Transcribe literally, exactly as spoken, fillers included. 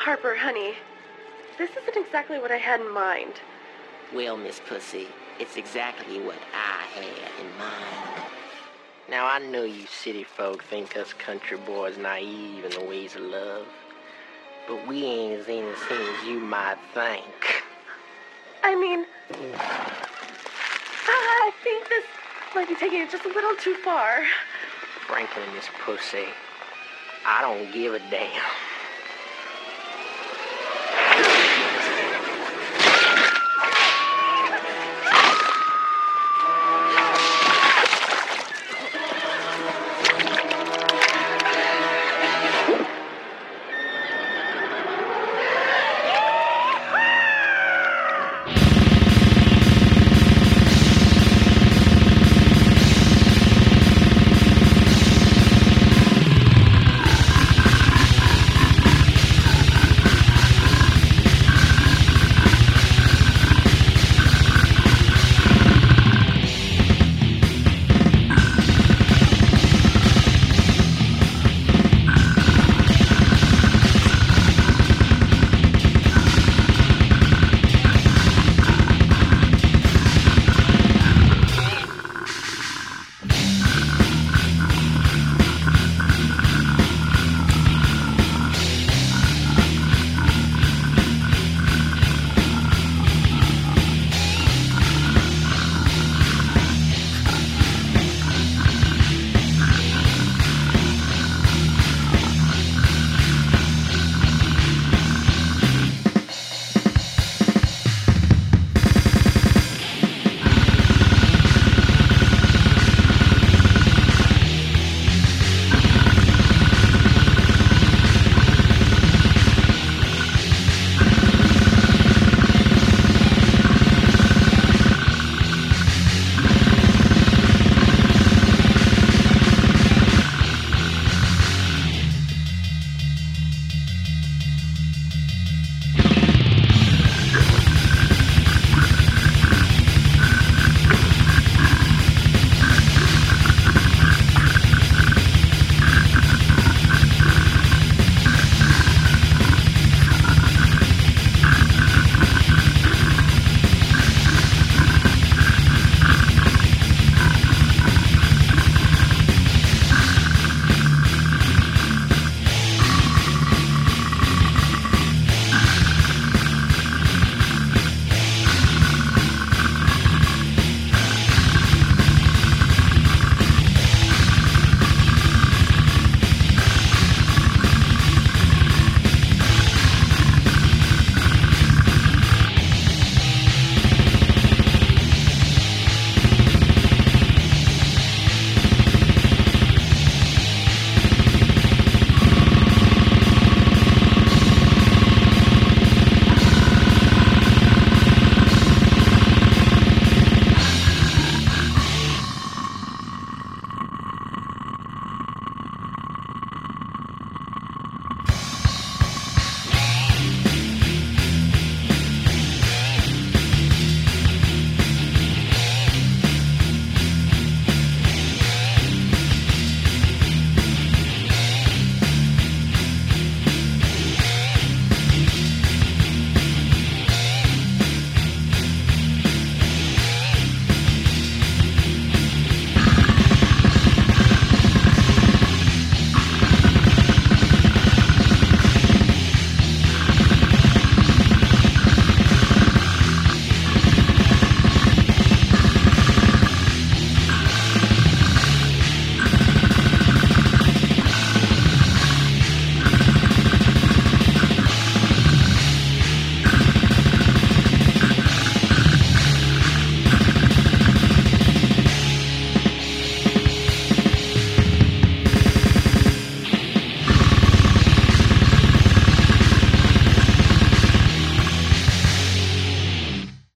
Harper, honey, this isn't exactly what I had in mind. Well, Miss Pussy, it's exactly what I had in mind. Now, I know you city folk think us country boys naive in the ways of love, but we ain't as innocent as you might think. I mean, I think this might be taking it just a little too far. Frankly, Miss Pussy, I don't give a damn.